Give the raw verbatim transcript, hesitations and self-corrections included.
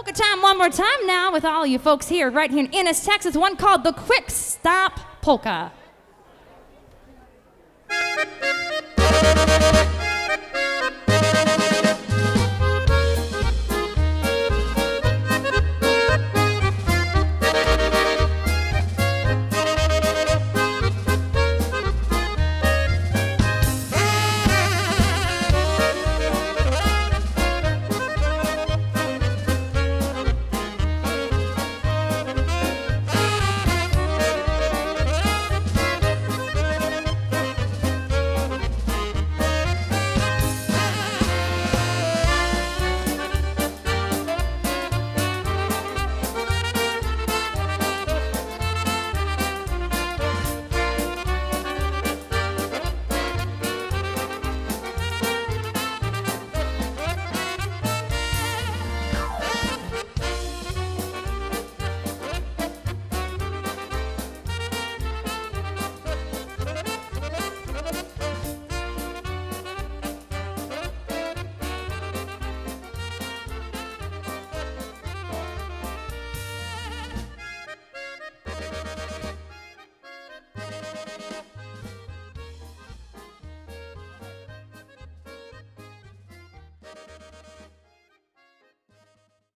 polka time one more time now with all you folks here, right here in Ennis, Texas. One called the Quick Stop Polka.